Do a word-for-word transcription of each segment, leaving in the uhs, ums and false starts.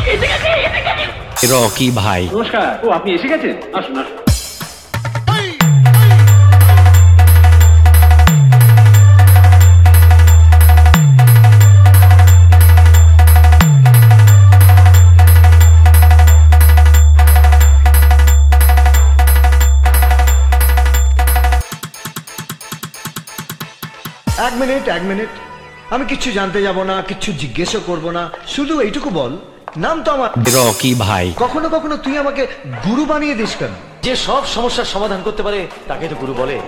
Rocky ভাই নমস্কার। ও আপনি এসে গেছেন, আসুন আসুন। এক মিনিট এক মিনিট আমি কিচ্ছু জানতে যাব না, কিচ্ছু জিজ্ঞেসও করব না, শুধু এইটুকু বল, নাম তো আমার রকি ভাই কখনো কখনো তুই আমাকে গুরু বানিয়ে দিস কেন? যে সব সমস্যার সমাধান করতে পারে তাকে তো গুরু বলে।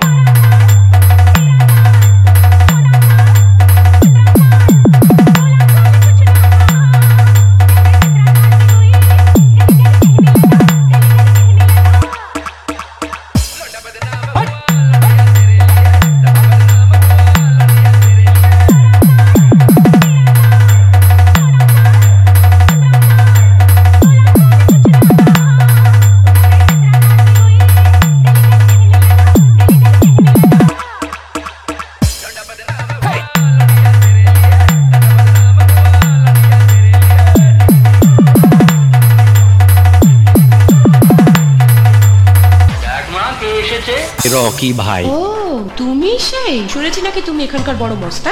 রকি ভাই ও তুমি সেই, শুনেছি নাকি তুমি এখানকার বড় মস্তান।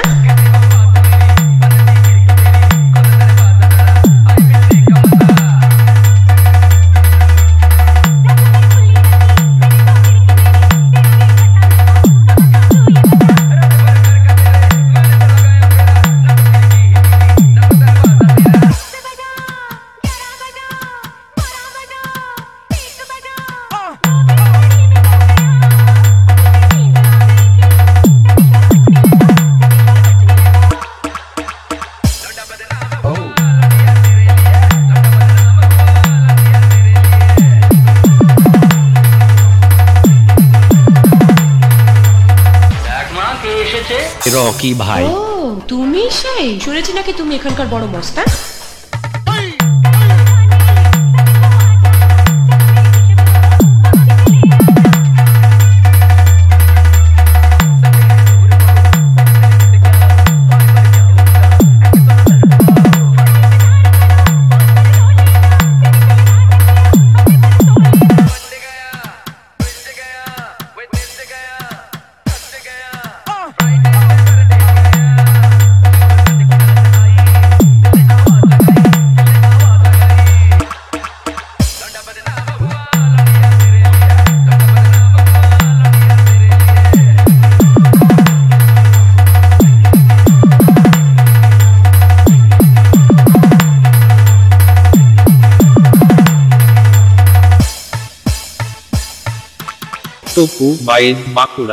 রকি ভাই ও তুমি সেই, শুনেছি নাকি তুমি এখানকার বড় মস্তান। তপু বাইন বাঁকুড়া।